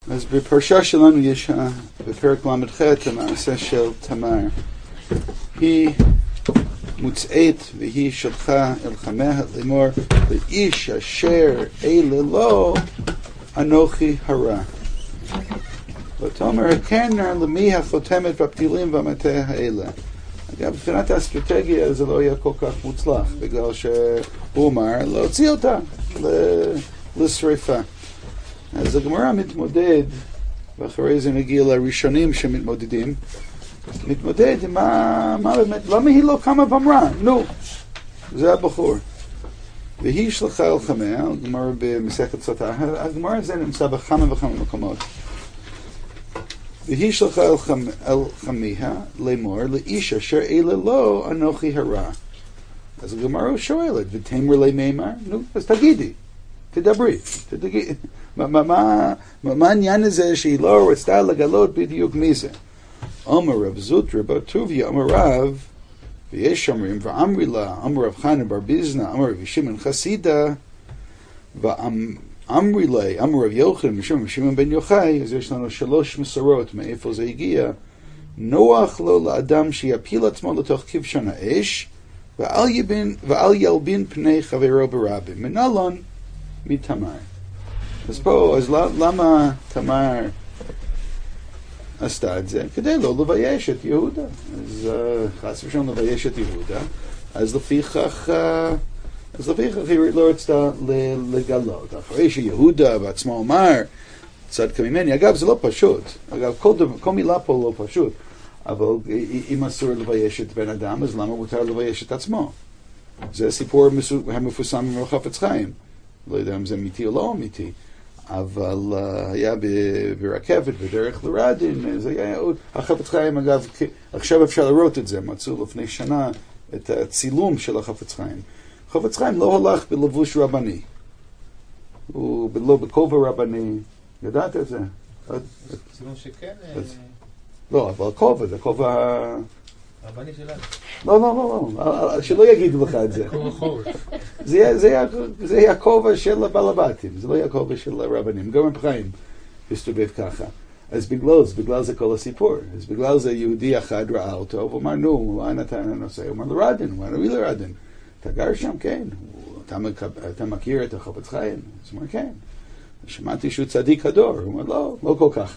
אז בפרשה שלנו יש בפרק ל"ח המעשה של תמר. היא מוצאת והיא שלחה אל חמיה לאמור, לאיש אשר אלה לו אנוכי הרע. ותאמר הקרנה למי החותמת והפתילים והמטה האלה. אגב, מבחינת האסטרטגיה זה לא היה כל כך מוצלח, בגלל שהוא אמר להוציא אותה לשריפה. אז הגמרא מתמודד, ואחרי זה נגיע לראשונים שמתמודדים, מתמודד עם מה באמת, למה היא לא קמה ואמרה? נו, זה הבחור. והיא שלחה אל חמיה, הגמרא במסכת סוטה, הגמרא הזה נמצא בכמה וכמה מקומות. והיא שלחה אל חמיה לאמור, לאיש אשר אלה לו אנוכי הרע. אז הגמרא שואלת, ותאמר לי מימר? נו, אז תדברי. מה העניין הזה שהיא לא רצתה לגלות בדיוק מי זה? אמר רב זוטרא בר טוביה אמר רב, ויש אומרים, ואמרי לה, אמר רב חנא בר ביזנא, אמר רב שמעון חסידה, ואמרי לה, אמר רב יוחנן, שמעון בן יוחאי, אז יש לנו 3 מסורות מאיפה זה הגיע. נוח לו לאדם שיפיל עצמו לתוך כבשן האש, ואל ילבין פני חברו ברבים. מנלון מתמר. אז פה, אז למה תמר עשתה את זה? כדי לא לבייש את יהודה. אז חס ושלום לבייש את יהודה. אז לפיכך היא לא רצתה לגלות. אחרי שיהודה בעצמו אמר, צדקה ממני. אגב, זה לא פשוט. אגב, כל מילה פה לא פשוט. אבל אם אסור לבייש את בן אדם, אז למה מותר לבייש את עצמו? זה סיפור המפורסם עם חפץ חיים. לא יודע אם זה אמיתי או לא אמיתי. אבל היה ברכבת בדרך לרדין, זה היה עוד, החפץ חיים אגב, עכשיו אפשר לראות את זה, מצאו לפני שנה את הצילום של החפץ חיים. החפץ חיים לא הלך בלבוש רבני, הוא לא בכובע רבני, ידעת את זה? צילום שכן? לא, אבל כובע, זה כובע... רבני שלנו. לא, שלא יגידו לך את זה. זה היה כובע של הבעלבתים, זה לא היה כובע של הרבנים, גם הבחיים הסתובב ככה. אז בגלל זה כל הסיפור, אז בגלל זה יהודי אחד ראה אותו, הוא אמר, נו, לאן אתה נוסע? הוא אמר לרדין, הוא אמר, לרדין. אתה גר שם? כן. אתה מכיר את החפץ חיים? הוא אמר, כן. שמעתי שהוא צדיק הדור, הוא אמר, לא כל כך.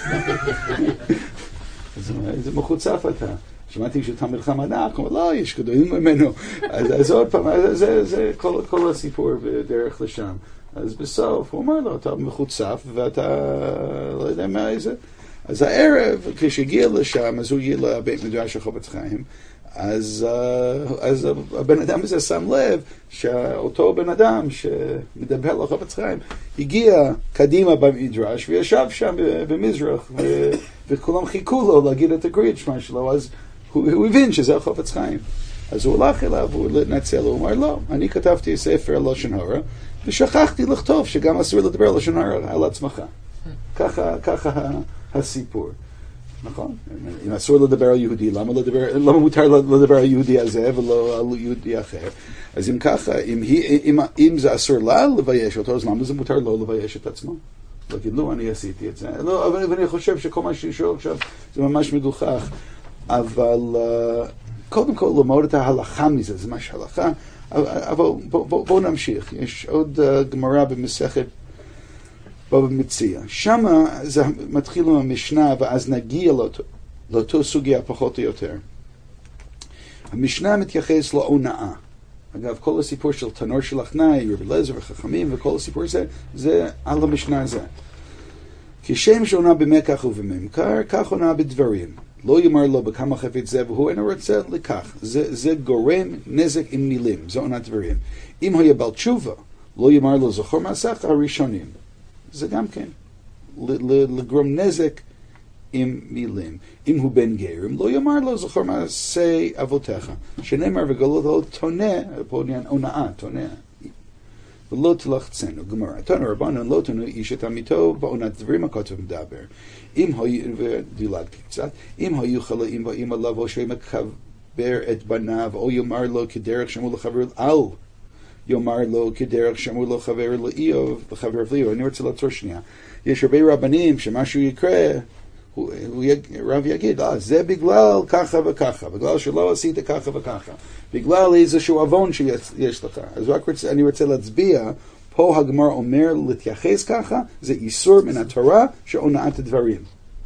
אז הוא אומר, איזה מחוצף אתה. שמעתי שאתה מלחם ענק, הוא אומר, לא, יש גדולים ממנו. אז עוד פעם, זה כל הסיפור בדרך לשם. אז בסוף, הוא אומר לו, אתה מחוצף, ואתה לא יודע מה זה. אז הערב, כשהגיע לשם, אז הוא הגיע לבית מדרש החפץ חיים, אז הבן אדם הזה שם לב שאותו בן אדם שמדבר לחפץ חיים, הגיע קדימה במדרש, וישב שם במזרח, וכולם חיכו לו להגיד את הקריאת שמע שלו, אז הוא הבין שזה החפץ חיים. אז הוא הלך אליו, הוא התנצל, הוא אמר, לא, אני כתבתי ספר על לשון הרע, ושכחתי לכתוב שגם אסור לדבר לשון הרע על עצמך. ככה הסיפור. נכון? אם אסור לדבר על יהודי, למה מותר לדבר על יהודי הזה ולא על יהודי אחר? אז אם ככה, אם זה אסור לה לבייש אותו, אז למה זה מותר לו לבייש את עצמו? להגיד, לא, אני עשיתי את זה. לא, אבל אני חושב שכל מה שישאול עכשיו זה ממש מגוחך. אבל קודם כל ללמוד את ההלכה מזה, זה ממש הלכה. אבל בואו נמשיך. יש עוד גמרא במסכת בבא מציעא. שמה זה מתחיל עם המשנה, ואז נגיע לאותו סוגיה פחות או יותר. המשנה מתייחס להונאה. אגב, כל הסיפור של תנור של אחנאי, רבי אליעזר וחכמים, וכל הסיפור הזה, זה על המשנה הזה. כשם שעונה במקח ובממכר, כך עונה בדברים. לא יאמר לו בכמה חפץ זה, והוא אינו רוצה לכך. זה גורם נזק עם מילים, זה עונת דברים. אם היה בעל תשובה, לא יאמר לו זכור מעשיך הראשונים. זה גם כן, לגרום נזק עם מילים. אם הוא בן גרם, לא יאמר לו זכור מעשי אבותיך. שנאמר וגלות לו תונה, פה עניין הונאה, תונה. ולא תלחצנו, גמרא. תנו רבנן לא תנו איש את עמיתו בעונת דברים הכתוב מדבר. אם היו, ודילגתי קצת, אם היו חלאים באים עליו או שמקבר את בניו, או יאמר לו כדרך שמול לחבר, אל יאמר לו כדרך שאמרו לו חבר לאיוב וחבר לאיוב. אני רוצה לעצור שנייה. יש הרבה רבנים שמשהו יקרה, רב יגיד, זה בגלל ככה וככה, בגלל שלא עשית ככה וככה, בגלל איזשהו עוון שיש לך. אז אני רוצה להצביע, פה הגמרא אומר להתייחס ככה, זה איסור מן התורה שהונאת הדברים.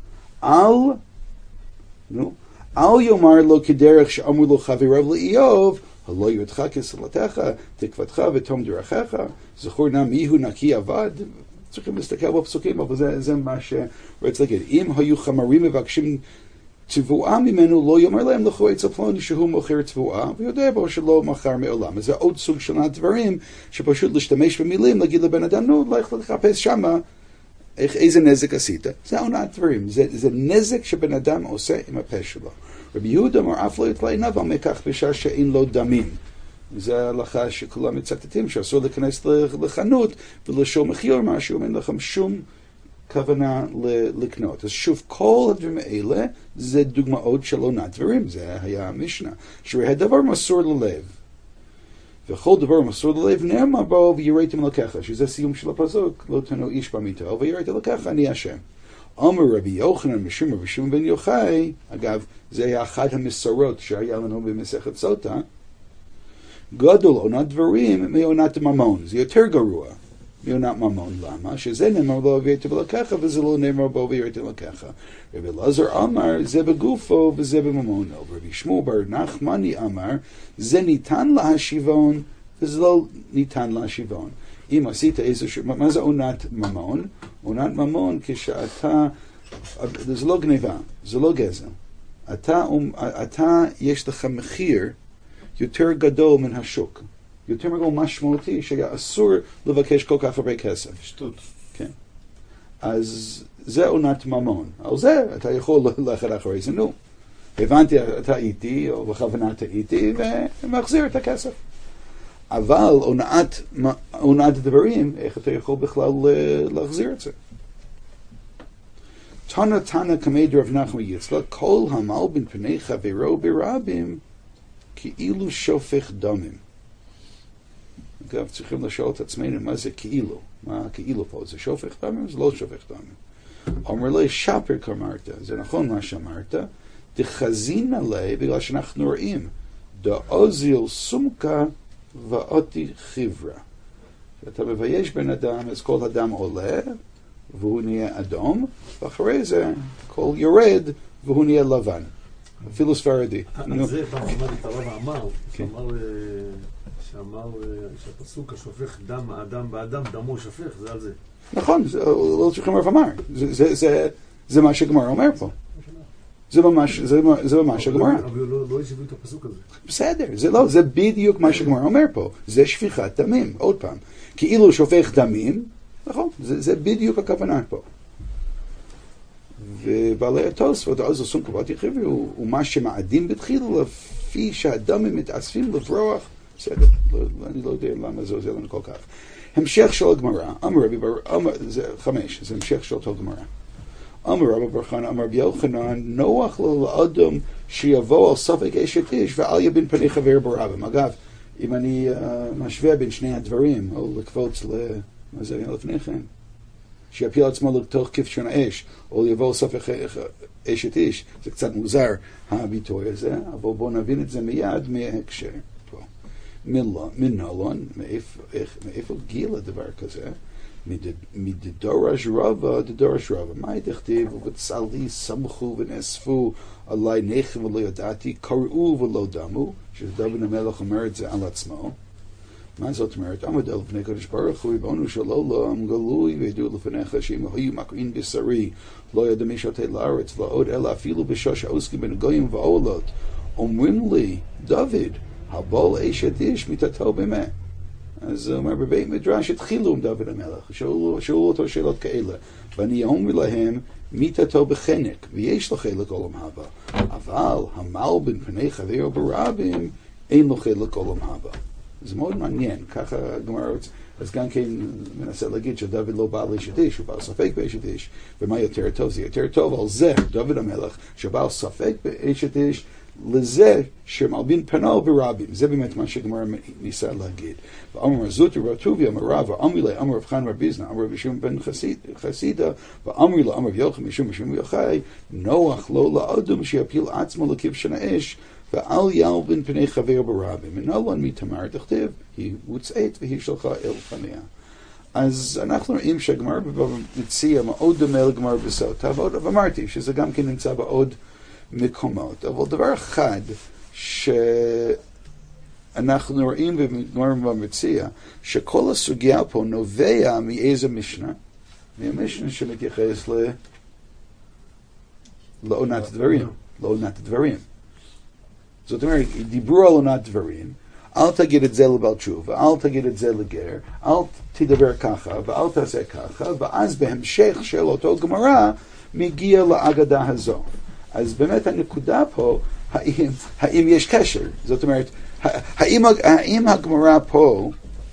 אל יאמר לו כדרך שאמרו לו חבריו לאיוב, הלא ירדך כסלתך, תקוותך ותום דרכיך, זכור נא מיהו נקי אבד. צריכים להסתכל בפסוקים, אבל זה מה שרציתי להגיד. אם היו חמרים מבקשים תבואה ממנו, לא יאמר להם לכו אצל פלוני שהוא מוכר תבואה, ויודע בו שלא מכר מעולם. אז זה עוד סוג של הדברים, שפשוט להשתמש במילים, להגיד לבן אדם, נו, לך לחפש שמה, איזה נזק עשית. זה הונאת דברים. זה נזק שבן אדם עושה עם הפה שלו. רבי יהודה אמר, אף לא יתלה עיניו על מכך בשעה שאין לו דמים. זה ההלכה שכולם מצטטים, שאסור להיכנס לחנות ולשאול מחיר משהו, אין לכם שום כוונה לקנות. אז שוב, כל הדברים האלה זה דוגמאות של הונאת דברים, זה היה המשנה. שראה הדבר מסור ללב. וכל דבר מסור ללב נאמר בו ויראתם לקחה, שזה סיום של הפסוק, לא תנו איש במיתו, ויראתם לקחה, אני השם. אמר רבי יוחנן משום רבי שמעון בן יוחאי, אגב, זה היה אחת המסורות שהיה לנו במסכת סוטה, גדול עונת דברים מעונת ממון, זה יותר גרוע מעונת ממון. למה? שזה נאמר בו ויראתם לקחה, וזה לא נאמר בו ויראתם לקחה. רבי אלעזר אמר, זה בגופו וזה בממונו. רבי שמואל בר נחמני אמר, זה ניתן להשיבון וזה לא ניתן להשיבון. אם עשית איזשהו, מה זה עונת ממון? עונת ממון כשאתה, זה לא גניבה, זה לא גזל. אתה יש לך מחיר יותר גדול מן השוק. יותר גדול משמעותי שהיה אסור לבקש כל כך הרבה כסף. שטות. כן. אז זה עונת ממון. על זה אתה יכול ללכת אחרי זה, נו. הבנתי, אתה איתי, או בכוונה אתה איתי, ומחזיר את הכסף. אבל עונת דברים, איך אתה יכול בכלל להחזיר את זה? תנא קמי דרב נחמן יצחק, כל המלבין פני חברו ברבים, כאילו שופך דמים. אגב, צריכים לשאול את עצמנו מה זה כאילו. מה כאילו פה? זה שופך דמים? זה לא שופך דמים. אומר לי, שפר כמרת. זה נכון מה שאמרת. דחזין עלי, בגלל שאנחנו רואים, דאוזיל סומקה ואותי חברה. כשאתה מבייש בן אדם, אז כל אדם עולה, והוא נהיה אדום, ואחרי זה כל יורד, והוא נהיה לבן. אפילו ספרדי. על זה פעם עמד את הרב אמר, שאמר שהפסוק השופך דם האדם באדם, דמו שופך, זה על זה. נכון, זה לא צריכים הרב אמר. זה מה שגמרא אומר פה. זה ממש הגמרא. אבל לא ישיבו את הפסוק הזה. בסדר, זה בדיוק מה שגמרא אומר פה. זה שפיכת דמים, עוד פעם. כאילו שופך דמים, נכון, זה בדיוק הכוונה פה. ובעלי התוספות, אז עושים קבלת יחיבי, הוא מה שמעדים בתחילו, לפי שהדמים מתאספים לברוח, בסדר, אני לא יודע למה זה עוזר לנו כל כך. המשך של הגמרא, זה 5, זה המשך של אותו גמרא. אמר רבי בר חנא, אמר רבי יוחנן, נוח לו לאדם שיבוא על ספק אשת איש ואל יבין פני חבר ברבים. אגב, אם אני משווה בין שני הדברים, או לקפוץ מה זה היה לפני כן? שיפיל עצמו לתוך כבשן האש, או יבוא ספק אשת איש, זה קצת מוזר הביטוי הזה, אבל בואו נבין את זה מיד מההקשר. מנולון, מאיפה גיל הדבר כזה? מדורש רבה, דורש רבה. מה תכתיב? ובצלי סמכו ונאספו עלי נכם ולא ידעתי, קראו ולא דמו, שדוד המלך אומר את זה על עצמו. מה זאת אומרת? עמד אל לפני קדוש ברוך הוא, ריבונו של עולם, גלוי וידעו לפניך שאם היו מקרין בשרי, לא ידע מי שותה לארץ, לא עוד אלא אפילו בשש העוסקים בין הגויים ועולות. אומרים לי, דוד, הבול אשת איש מיתתו במה. אז הוא אומר, בבית מדרש התחילו עם דוד המלך, שאלו אותו שאלות כאלה, ואני אומר להם, מיתתו בחנק, ויש לו חלק עולם הבא, אבל המלבין פני חברו ברבים, אין לו חלק עולם הבא. זה מאוד מעניין, ככה גמרא, אז גם כן מנסה להגיד שדוד לא בא לאשת איש, הוא בא ספק באשת איש, ומה יותר טוב? זה יותר טוב על זה, דוד המלך, שבא ספק באשת איש, לזה שמלבין פנו ברבים. זה באמת מה שגמרא ניסה להגיד. ואמר זוטר בר טוביה אמר רב, ואמר לה אמר רב חנן בר ביזנא אמר רב שמעון בן חסידה, ואמר לה אמר רב יוחנן משום יוחאי, נוח לו לאדם שיפיל עצמו לכבשן האש, ואל ילבין פני חבר ברבים. ונולן מתמר דכתיב, היא הוצאת והיא שלחה אל פניה. אז אנחנו רואים שהגמרא בבבא מציעא מאוד דומה לגמרא בסוטה, ואמרתי שזה גם כן נמצא בעוד מקומות. אבל דבר אחד שאנחנו רואים בגמרא בבבא מציעא, שכל הסוגיה פה נובע מאיזה משנה? מהמשנה שמתייחס לעונת דברים. לעונת דברים. זאת אומרת, דיברו על עונת דברים, אל תגיד את זה לבעל תשובה, אל תגיד את זה לגר, אל תדבר ככה ואל תעשה ככה, ואז בהמשך של אותו גמרא מגיע לאגדה הזו. אז באמת הנקודה פה, האם יש קשר? זאת אומרת, האם הגמרא פה,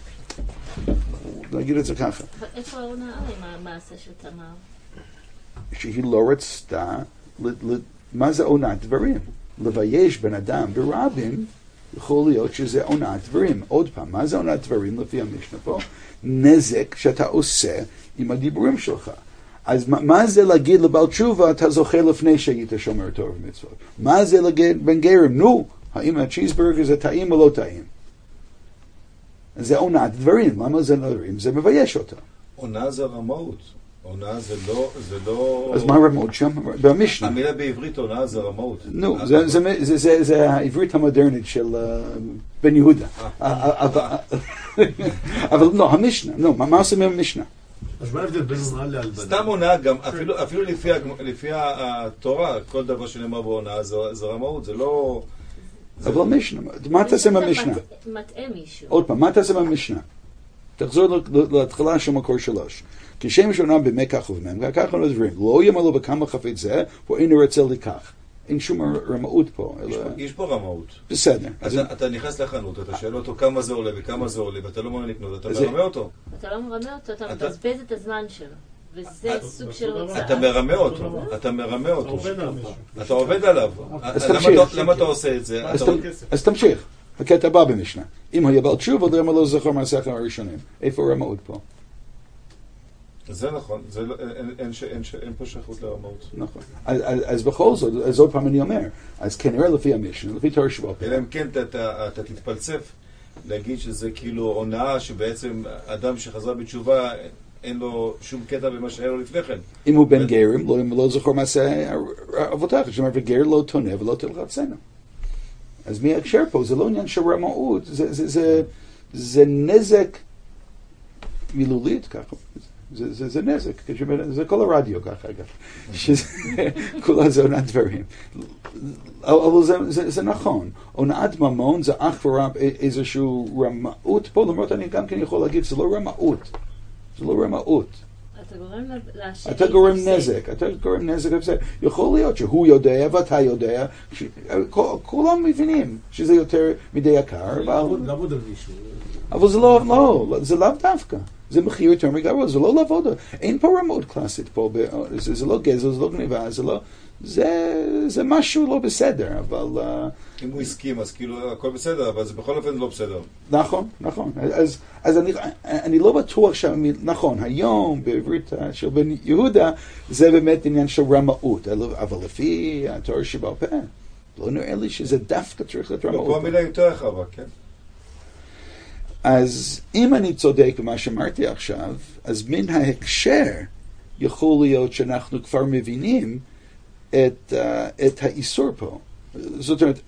נגיד את זה ככה. איפה העונה עם המעשה של תמר? שהיא לא רצתה, מה זה עונת דברים? לבייש בן אדם ברבים, יכול להיות שזה עונת דברים. עוד פעם, מה זה עונת דברים לפי המשנה פה? נזק שאתה עושה עם הדיבורים שלך. אז מה זה להגיד לבעל תשובה, אתה זוכר לפני שהיית שומר תורה ומצוות? מה זה להגיד בן גרם? נו, האם הצ'יזברגר זה טעים או לא טעים? זה עונת דברים. למה זה דברים? זה מבייש אותה. עונה זה רמאות. עונה זה לא... אז מה רמאות שם? במשנה. המילה בעברית עונה זה רמאות. נו, זה העברית המודרנית של בן יהודה. אבל לא, המשנה. מה עושים עם המשנה? אז מה ההבדל בין עונה להלבנה? סתם עונה גם, אפילו לפי התורה, כל דבר שנאמר בעונה זה רמאות, זה לא... אבל המשנה, מה תעשה עם המשנה? מטעה מישהו. עוד פעם, מה תעשה עם המשנה? תחזור להתחלה של מקור 3. כשם שעונה במי כך ובמם, כך לא דברים. לא ימלא בכמה חפץ זה, ואין רצה לכך. אין שום רמאות פה. יש פה רמאות. בסדר. אתה נכנס לחנות, אתה שואל אותו כמה זה עולה וכמה זה עולה, ואתה לא מעוניין לקנות, אתה מרמה אותו. אתה לא מרמה אותו, אתה מבזבז את הזמן שלו. וזה סוג של הוצאה. אתה מרמה אותו. אתה עובד עליו. למה אתה עושה את זה? אז תמשיך. הקטע הבא במשנה. אם היה בעל תשובה, למה לא זכר מהסכר הראשונים? איפה רמאות פה? זה נכון, אין פה שייכות לרמאות. נכון. אז בכל זאת, אז עוד פעם אני אומר, אז כנראה לפי המשנה, לפי תורה שבעה. אלא אם כן אתה תתפלצף להגיד שזה כאילו הונאה שבעצם אדם שחזר בתשובה אין לו שום קטע במה שהיה לו לפני כן. אם הוא בן גרם, לא זכור מעשה אבותיו, זאת אומרת, וגר לא תונה ולא תלחצנו. אז מי ההקשר פה? זה לא עניין של רמאות, זה נזק מילולית ככה. זה נזק, זה כל הרדיו ככה, אגב, כולה זה עונת דברים. אבל זה נכון, עונת ממון זה אך ורק איזשהו רמאות פה, למרות אני גם כן יכול להגיד, זה לא רמאות, זה לא רמאות. אתה גורם נזק, יכול להיות שהוא יודע ואתה יודע, כולם מבינים שזה יותר מדי יקר, אבל זה לא, זה לאו דווקא. זה מחיר יותר מגרוע, זה לא לעבוד, אין פה רמאות קלאסית פה, זה לא גזל, זה לא גניבה, זה משהו לא בסדר, אבל... אם הוא הסכים, אז כאילו הכל בסדר, אבל זה בכל אופן לא בסדר. נכון, נכון. אז אני לא בטוח נכון, היום בעברית של בן יהודה, זה באמת עניין של רמאות, אבל לפי התורה שבעל פה, לא נראה לי שזה דווקא צריך להיות רמאות. פה המילה יותר רחבה, כן? אז אם אני צודק במה שאמרתי עכשיו, אז מן ההקשר יכול להיות שאנחנו כבר מבינים את האיסור פה. זאת אומרת,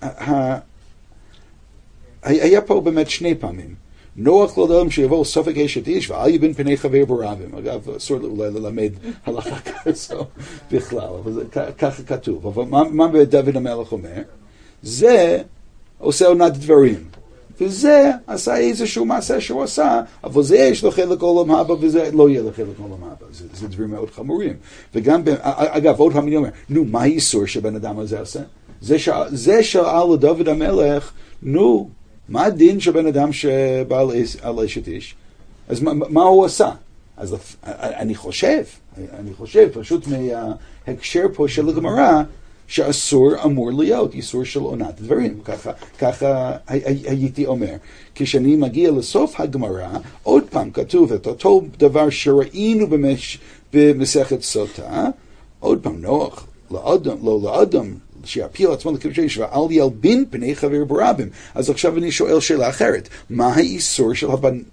היה פה באמת שני פעמים. נוח לא לאדם שיבוא ספק אשת איש ואל יבין פני חבר ברבים. אגב, אסור אולי ללמד הלכה כזו בכלל, אבל ככה כתוב. אבל מה דוד המלך אומר? זה עושה עונת דברים. וזה עשה איזשהו מעשה שהוא עשה, אבל זה יש לו חלק עולם הבא, וזה לא יהיה לו חלק עולם הבא. זה דברים מאוד חמורים. וגם, אגב, עוד פעם אני אומר, נו, מה האיסור שבן אדם הזה עשה? זה שאל לדוד המלך, נו, מה הדין שבן אדם שבא על אשת איש? אז מה הוא עשה? אז אני חושב, פשוט מההקשר פה של הגמרא, שאסור אמור להיות, איסור של עונת דברים. ככה הייתי אומר. כשאני מגיע לסוף הגמרא, עוד פעם כתוב את אותו דבר שראינו במסכת סוטה, עוד פעם נוח, לא לאדם, שיפיל עצמו לקדוש ואל ילבין פני חבר ברבים. אז עכשיו אני שואל שאלה אחרת, מה האיסור של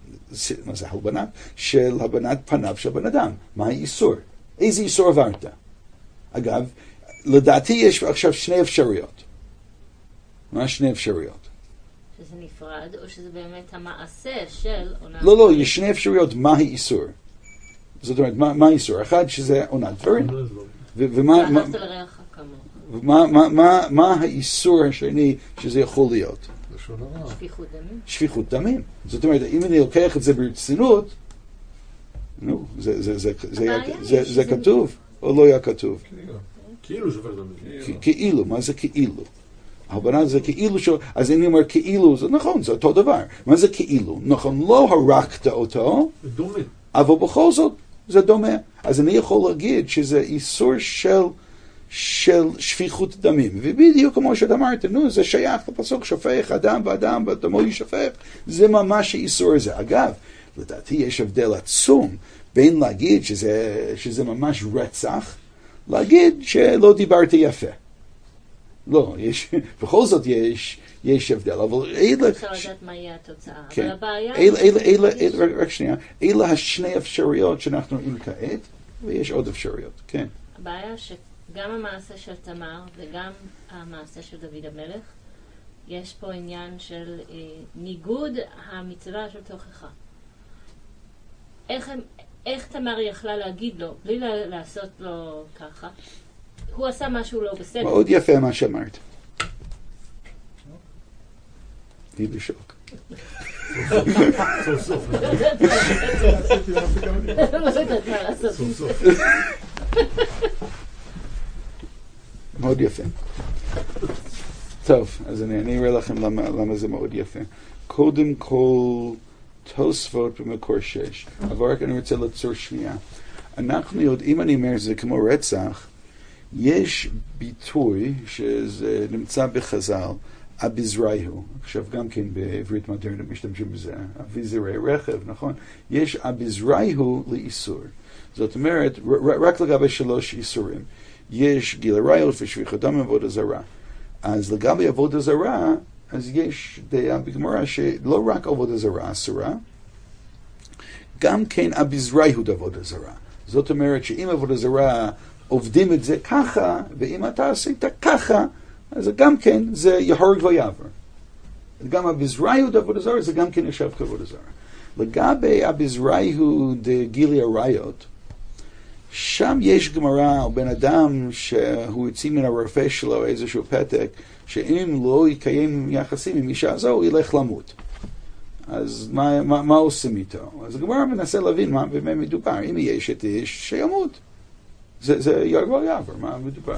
הבנת פניו של בן אדם? מה האיסור? איזה איסור עברת? אגב, לדעתי יש עכשיו שני אפשרויות. מה שני אפשרויות? שזה נפרד, או שזה באמת המעשה של עונת לא, יש שני אפשרויות, מה האיסור? זאת אומרת, מה האיסור? אחד שזה עונת דברים. ומה האיסור השני שזה יכול להיות? שפיכות דמים. שפיכות דמים. זאת אומרת, אם אני לוקח את זה ברצינות, נו, זה כתוב או לא היה כתוב? כאילו שופך דמים. כאילו, מה זה כאילו? ההבנה זה כאילו אז אני אומר כאילו, זה נכון, זה אותו דבר. מה זה כאילו? נכון, לא הרגת אותו, דומה. אבל בכל זאת זה דומה. אז אני יכול להגיד שזה איסור של שפיכות דמים. ובדיוק כמו שאת אמרת, נו, זה שייך לפסוק שופך אדם ואדם ודמו ישפך. זה ממש האיסור הזה. אגב, לדעתי יש הבדל עצום בין להגיד שזה ממש רצח, להגיד שלא דיברתי יפה. לא, בכל זאת יש הבדל, אבל אפשר לדעת מה יהיה התוצאה. כן. אבל הבעיה... רק שנייה, אלה השני אפשרויות שאנחנו רואים כעת, ויש עוד אפשרויות, כן. הבעיה שגם המעשה של תמר וגם המעשה של דוד המלך, יש פה עניין של ניגוד המצווה של תוכחה. איך תמר יכלה להגיד לו, בלי לעשות לו ככה? הוא עשה משהו לא בסדר. מאוד יפה מה שאמרת. תהי בשוק. סוף סוף. מאוד יפה. טוב, אז אני אראה לכם למה זה מאוד יפה. קודם כל, תוספות במקור 6. אבל רק אני רוצה לעצור שנייה. אנחנו יודעים, אני אומר, זה כמו רצח, יש ביטוי שזה נמצא בחז"ל, אביזרייהו. עכשיו גם כן בעברית מודרנית משתמשים בזה, אביזרי רכב, נכון? יש אביזרייהו לאיסור. זאת אומרת, רק לגבי 3 איסורים. יש גיל עריות ושפיכות דם ועבודה זרה. אז לגבי עבודה זרה, אז יש דעה בגמרא שלא רק עבודה זרה אסורה, גם כן אביזרייהו דעבודה זרה. זאת אומרת שאם עבודה זרה עובדים את זה ככה, ואם אתה עשית ככה, אז גם כן זה יהורג ויעבר. גם אביזרייהו דעבודה זרה, זה גם כן ישב כעבודה זרה. לגבי אביזרייהו דגילי עריות, שם יש גמרא על בן אדם שהוא יוצא מן הרופא שלו איזשהו פתק, שאם לא יקיים יחסים עם אישה זו, הוא ילך למות. אז מה עושים איתו? אז הגמרא מנסה להבין מה באמת מדובר. אם יש את איש שימות. זה יעבור יעבור, מה מדובר?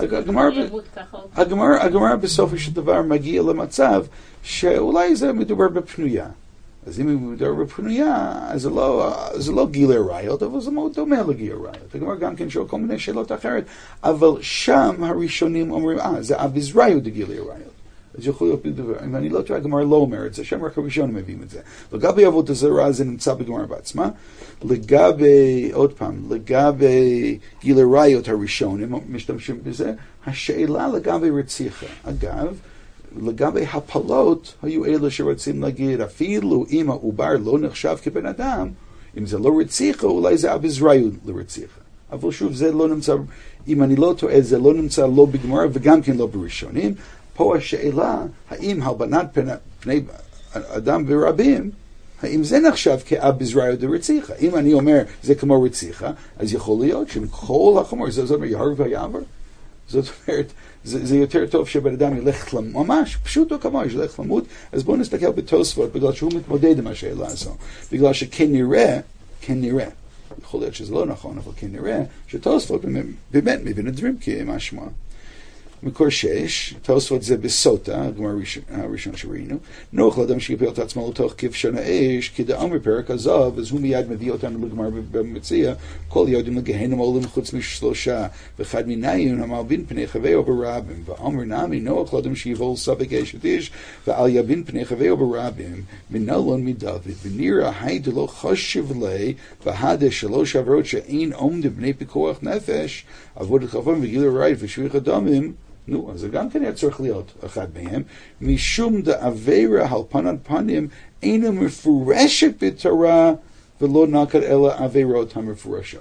הגמרא בסופו של דבר מגיע למצב שאולי זה מדובר בפנויה. אז אם מדובר בפנויה, אז זה לא גיל עריות, אבל זה מאוד דומה לגיל עריות. הגמרא גם כן שואל כל מיני שאלות אחרת, אבל שם הראשונים אומרים, זה אביזרייהו דגיל עריות. אז יכול להיות בדבר, אם אני לא טועה, הגמרא לא אומר את זה, שם רק הראשונים מביאים את זה. לגבי עבודה זרה זה נמצא בגמרא בעצמה, לגבי, עוד פעם, לגבי גיל עריות הראשונים משתמשים בזה, השאלה לגבי רציחה. אגב, לגבי הפלות, היו אלה שרוצים להגיד, אפילו אם העובר לא נחשב כבן אדם, אם זה לא רציחה, אולי זה אביזרייהו לרציחה. אבל שוב, זה לא נמצא, אם אני לא טועה, זה לא נמצא לא בגמרא וגם כן לא בראשונים. פה השאלה, האם הלבנת פני אדם ברבים, האם זה נחשב כאביזרייהו דרציחה? אם אני אומר, זה כמו רציחה, אז יכול להיות שכל החומר, זאת אומרת, יהורג ויעבור. זאת אומרת, זה יותר טוב שבן אדם ילך למות, ממש פשוט או כמו ילך למות, אז בואו נסתכל בתוספות, בגלל שהוא מתמודד עם השאלה הזו. בגלל שכנראה, יכול להיות שזה לא נכון, אבל כנראה, שתוספות באמת מבין את דברים כמשמע. מקור 6, תוספות זה בסוטה, הגמרא הראשון שראינו, נוח לאדם שיפיל את עצמו לתוך כבשן האש, כי דאמר פרק עזוב, אז הוא מיד מביא אותנו לגמרא במציע, כל יודעים לגהנם עולים חוץ משלושה, ואחד מניין המלבין פני חווהו ברבים, ואמר נמי נוח לאדם שיבול ספק אשת איש, ועל יבין פני חווהו ברבים, מנלון מדוד, ונראה היד לא חשב לי, והדה שלוש עברות שאין עומד בני פיקוח נפש, עבודת חפון וגיל הרייט ושפיך הדמים, נו, אז זה גם כן היה צריך להיות אחד מהם, משום דעבירה על פנים אינה מפורשת בתורה, ולא נקט אלא עבירות המפורשות.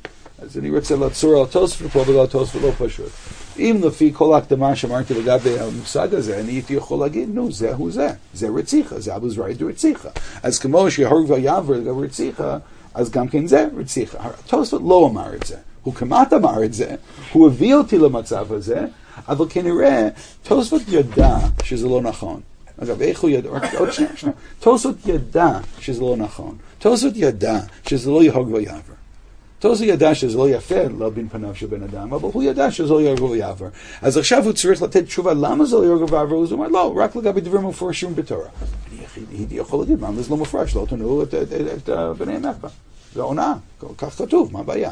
אז אני רוצה לעצור על תוספות פה, בגלל תוספות לא פשוט. אם לפי כל ההקדמה שאמרתי לגבי המושג הזה, אני הייתי יכול להגיד, נו, זהו זה. זה רציחה, זה אבו זרעי דרציחה. אז כמו שהורג ויעבר לגבי רציחה, אז גם כן זה רציחה. תוספות לא אמר את זה. הוא כמעט אמר את זה, הוא הביא אותי למצב הזה, אבל כנראה תוספות ידע שזה לא נכון. אגב, איך הוא ידע? עוד שנייה. תוספות ידע שזה לא נכון. תוספות ידע שזה לא יהוג ויעבר. תוספות ידע שזה לא יפה להבין פניו של בן אדם, אבל הוא ידע שזה לא יהוג ויעבר. אז עכשיו הוא צריך לתת תשובה למה זה לא יהוג ויעבר, הוא אומר, לא, רק לגבי דברים מפורשים בתורה. הייתי יכול להגיד, מה זה לא מפורש? לא תנו את בני המחווה. זה עונה, כך כתוב, מה הבעיה?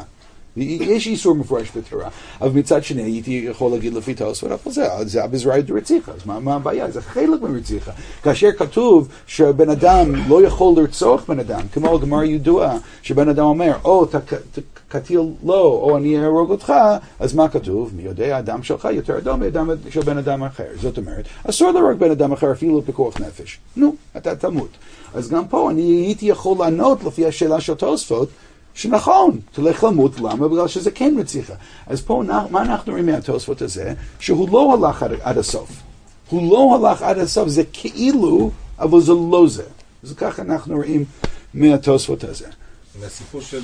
יש איסור מפורש בתורה, אבל מצד שני הייתי יכול להגיד לפי תוספות, אבל זה אבו זרעי דרציחה, אז מה הבעיה? זה חלק מרציחה. כאשר כתוב שבן אדם לא יכול לרצוח בן אדם, כמו הגמרא ידועה, שבן אדם אומר, או תטיל לו, או אני אהרוג אותך, אז מה כתוב? מי יודע, הדם שלך יותר אדום מאדם של בן אדם אחר. זאת אומרת, אסור להרוג בן אדם אחר אפילו פיקוח נפש. נו, אתה תמות. אז גם פה אני הייתי יכול לענות לפי השאלה של תוספות, שנכון, תלך למות, למה? בגלל שזה כן רציחה. אז פה מה אנחנו רואים מהתוספות הזה? שהוא לא הלך עד הסוף. הוא לא הלך עד הסוף, זה כאילו, אבל זה לא זה. אז ככה אנחנו רואים מהתוספות הזה. מהסיפור של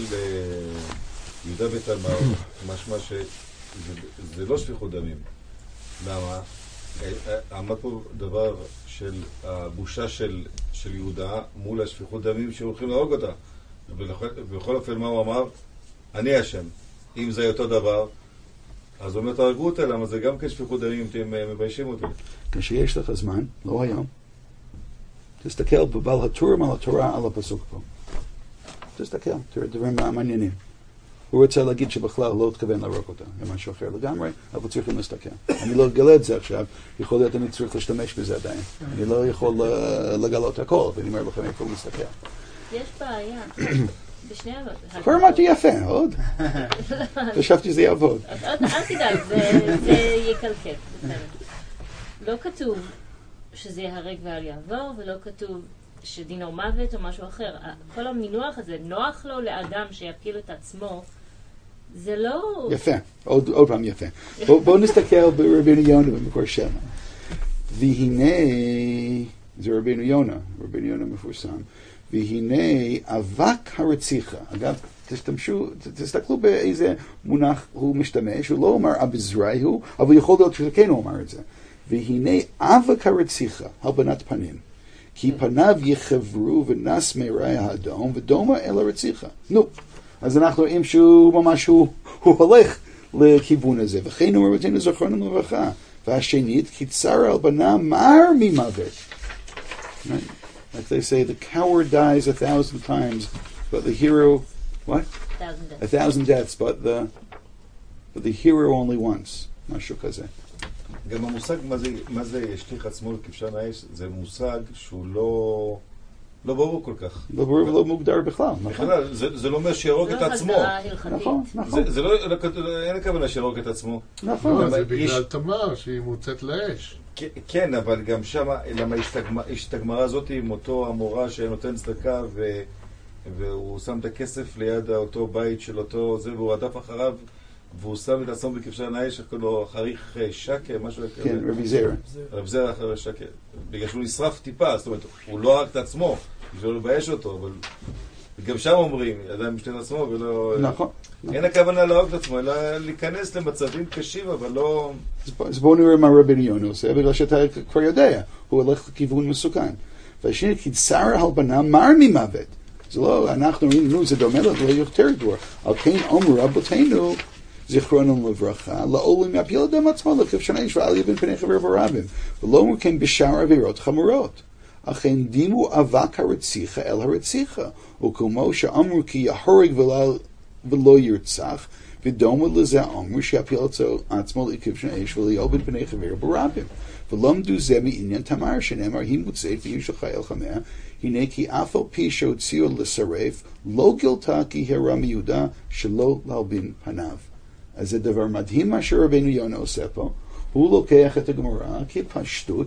יהודה ותמר, משמע שזה לא שפיכות דמים. למה? עמד פה דבר של הבושה של יהודה מול השפיכות דמים שהולכים להרוג אותה. ובכל אופן מה הוא אמר? אני אשם. אם זה אותו דבר, אז הוא אומר, תהרגו אותה, למה זה גם כן שפיכות דמים, אתם מביישים אותי. כשיש לך זמן, לא היום, תסתכל בבעל הטורים על התורה, על הפסוק פה. תסתכל, תראה דברים מעניינים. הוא רוצה להגיד שבכלל לא התכוון להרוג אותה, זה משהו אחר לגמרי, אבל צריכים להסתכל. אני לא אגלה את זה עכשיו, יכול להיות אני צריך להשתמש בזה עדיין. אני לא יכול לגלות הכל, ואני אומר לכם איפה להסתכל. יש בעיה. בשני כבר אמרתי יפה, עוד. חשבתי שזה יעבוד. אל תדאג, זה יקלקל. לא כתוב שזה יהרג ואל יעבור, ולא כתוב שדינו מוות או משהו אחר. כל המינוח הזה, נוח לו לאדם שיפיל את עצמו, זה לא... יפה, עוד פעם יפה. בואו נסתכל ברבינו יונה במקור 7. והנה, זה רבינו יונה מפורסם. והנה אבק הרציחה. אגב, תסתכלו באיזה מונח הוא משתמש, הוא לא אומר אבו זרעי הוא, אבל יכול להיות שכן הוא אמר את זה. והנה אבק הרציחה, הלבנת פנים, כי פניו יחברו ונס מרע האדום, ודומה אל הרציחה. נו, אז אנחנו רואים שהוא ממש, הוא הולך לכיוון הזה, וכן הוא רבותינו זכרנו לברכה. והשנית, כי צר על בנה מר ממוות. Like they say, the coward dies 1,000 times, but the hero, what? 1,000 deaths. 1,000 deaths, but the hero only once. משהו כזה. גם המושג מה זה ישליך עצמו לכבשן האש, זה מושג שהוא לא ברור כל כך. לא ברור ולא מוגדר בכלל, נכון? בכלל, זה לא אומר שירוג את עצמו. נכון, נכון. זה לא, אין הכוונה שירוג את עצמו. נכון. זה בגלל תמר שהיא מוצאת לאש. כן, אבל גם שם, למה יש את הגמרא הזאת עם אותו המורה שנותן צדקה והוא שם את הכסף ליד אותו בית של אותו זה, והוא עדף אחריו והוא שם את עצמו בכבשן האש, כאילו חריך שקה, משהו כזה. כן, רבי זרע. רבי זרע אחרי שקה. בגלל שהוא נשרף טיפה, זאת אומרת, הוא לא הרג את עצמו, בשביל לבייש אותו, אבל גם שם אומרים, אדם משתת עצמו ולא... נכון. אין הכוונה להרוג את עצמו, אלא להיכנס למצבים קשים, אבל לא... אז בואו נראה מה רבי יונה עושה, בגלל שאתה כבר יודע, הוא הולך לכיוון מסוכן. והשני, כי צר על בנה מר ממוות. זה לא, אנחנו רואים, נו, זה דומה לו, לא יותר גרוע. על כן אומרו רבותינו, זיכרונם לברכה, לעולם יפיל אדם עצמו לכבשן האש ואל יבן פני חבר ורבים, ולא מורכם בשאר עבירות חמורות. אכן דימו אבק הרציחה אל הרציחה, וכמו שאמרו כי יהורג ולא ירצח, ודומה לזה אמרו שיפיל עצמו לכבשן האש ולא יבן פני חבר ורבים. ולמדו זה מעניין תמר שנאמר היא מוצאת וישלחה אל חמיה, הנה כי אף על פי שהוציאו לשרף, לא גילתה כי הרע מיהודה שלא להלבין פניו. אז זה דבר מדהים מה שרבנו יונה עושה פה, הוא לוקח את הגמרא כפשטות,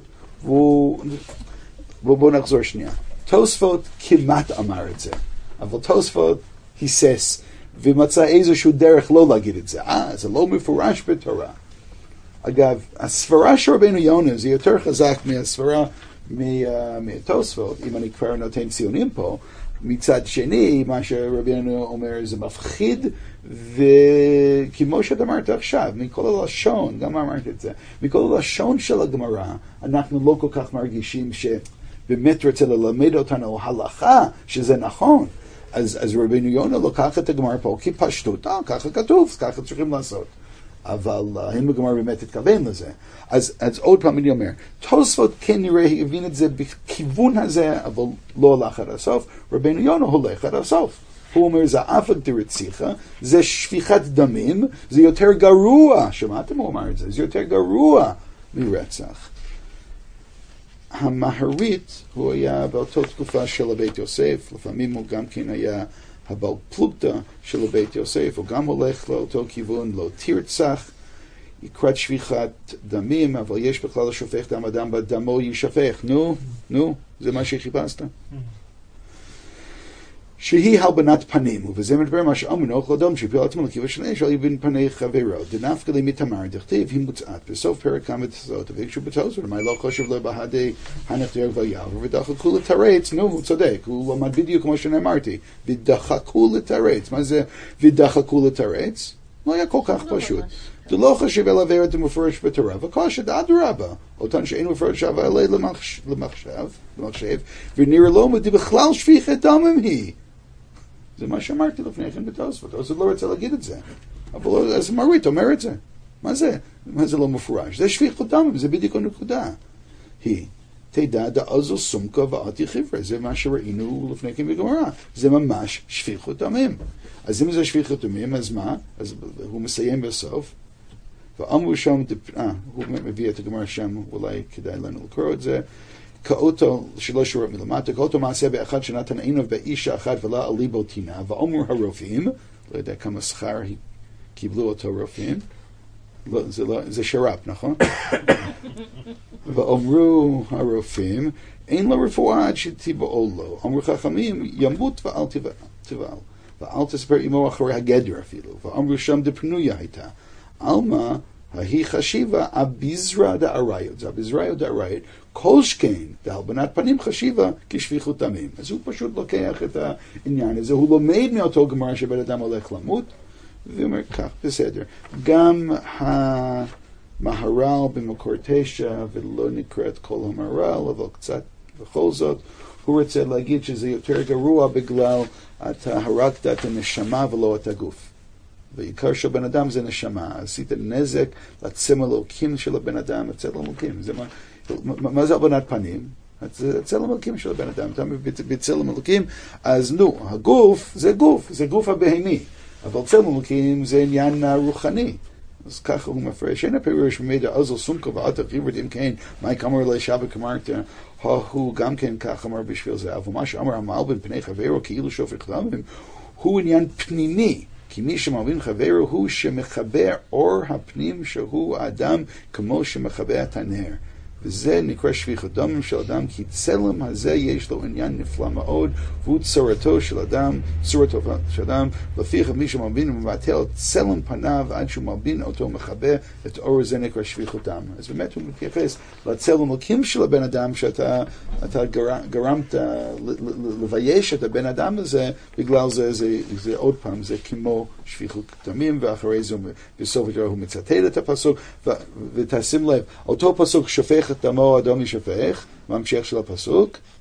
ובואו נחזור שנייה. תוספות כמעט אמר את זה, אבל תוספות היסס, ומצא איזשהו דרך לא להגיד את זה. זה לא מפורש בתורה. אגב, הסברה של רבנו יונה זה יותר חזק מהסברה מתוספות, אם אני כבר נותן ציונים פה. מצד שני, מה שרבנו אומר זה מפחיד, וכמו שאת אמרת עכשיו, מכל הלשון, גם אמרת את זה, מכל הלשון של הגמרא, אנחנו לא כל כך מרגישים שבאמת רוצה ללמד אותנו הלכה, שזה נכון. אז רבנו יונה לוקח את הגמרא פה כפשטות, ככה כתוב, ככה צריכים לעשות. אבל האם הגמרא באמת התכוון לזה? אז עוד פעם אני אומר, תוספות כן נראה הבין את זה בכיוון הזה, אבל לא הלך עד הסוף. רבנו יונה הולך עד הסוף. הוא אומר, זה אף דרציחה, זה שפיכת דמים, זה יותר גרוע. שמעתם הוא אמר את זה? זה יותר גרוע מרצח. המהרית, הוא היה באותה תקופה של הבית יוסף, לפעמים הוא גם כן היה הבעל פלוגתא של הבית יוסף, הוא גם הולך לאותו כיוון, לא תרצח, יקרת שפיכת דמים, אבל יש בכלל לשופך דם אדם, בדמו יישפך. נו, זה מה שחיפשת. שהיא הלבנת פנים, ובזה מדבר מה שאמרנו, אוכל אדם שפיל עצמו לכבשן האש, על יבין פני חברו, דנפקא לי מתמר, דכתיב, היא מוצאת, בסוף פרק כמה תזות, וביקשו בתוספות, מה לא חושב לו בהדי הנחתר ויעבר, ודחקו לתרץ, הוא צודק, הוא למד בדיוק כמו שנאמרתי, ודחקו לתרץ, מה זה ודחקו לתרץ? לא היה כל כך פשוט. זה לא חשב אל עברת המפורש בתורה, וקושת אדרבה, אותן שאין מפורש אבל עלי למחשב, ונראה לו מדי בכלל שפיכת דמים היא. זה מה שאמרתי לפני כן בתוספות, אז לא רוצה להגיד את זה. אבל אז מרית אומר את זה. מה זה? מה זה לא מפורש? זה שפיכות דמים, זה בדיוק הנקודה. היא, תדע דאזו סומקה ואתי חברה, זה מה שראינו לפני כן בגמרא. זה ממש שפיכות דמים. אז אם זה שפיכות דמים, אז מה? אז הוא מסיים בסוף. ואמרו שם, הוא מביא את הגמרא שם, אולי כדאי לנו לקרוא את זה. כאותו, שלא שורות מלמטה, כאותו מעשה באחד שנתן עיניו באישה אחת ולא על ליבו טינה, ואומרו הרופאים, לא יודע כמה שכר קיבלו אותו רופאים, זה שר"פ, נכון? ואומרו הרופאים, אין לו רפואה עד שתיבעו לו. אמרו חכמים, ימות ואל תבעל, ואל תספר עמו אחרי הגדר אפילו. ואמרו שם דפנויה הייתה. אלמה, ההיא חשיבה, הביזרא דאריות, זה הביזרא דאריות, כל שכן, בהלבנת פנים חשיבה כשפיכות דמים. אז הוא פשוט לוקח את העניין הזה, הוא לומד מאותו גמרא שבן אדם הולך למות, והוא אומר כך, בסדר. גם המהר"ל במקור 9, ולא נקרא את כל המהר"ל, אבל קצת בכל זאת, הוא רוצה להגיד שזה יותר גרוע בגלל אתה הרגת את הנשמה ולא את הגוף. ועיקר של בן אדם זה נשמה. עשית נזק לצלם אלוקים של הבן אדם, הצלם אלוקים. מה זה הלבנת פנים? הצלם אלוקים של הבן אדם. אתה בצלם אלוקים, אז הגוף זה גוף הבהמי. אבל צלם אלוקים זה עניין רוחני. אז ככה הוא מפרש. אין הפירוש במידע עזל סומקה ואתה חיברת אם כן, מה כאמר לישבה כמרת, הוא גם כן כך אמר בשביל זה. אבל מה שאמר המעל בין פני חברו כאילו שופך דמים, הוא עניין פנימי. כי מי שמבין חברו הוא שמחבר אור הפנים שהוא האדם כמו שמחבר את הנר. וזה נקרא שפיכות דמים של אדם, כי צלם הזה יש לו עניין נפלא מאוד, והוא צורתו של אדם, לפיכך מי שמבין ומבטל את צלם פניו עד שהוא מבין אותו מחבר את אור הזה נקרא שפיכות דם. אז באמת הוא מתייחס לצלם אלוקים של הבן אדם, שאתה גרמת לבייש את הבן אדם הזה, בגלל זה עוד פעם, זה כמו שפיכות דמים, ואחרי זה בסוף הדבר הוא מצטט את הפסוק, ותשים לב, אותו פסוק שופך את דמו האדום ישפך, ממשיך של הפסוק,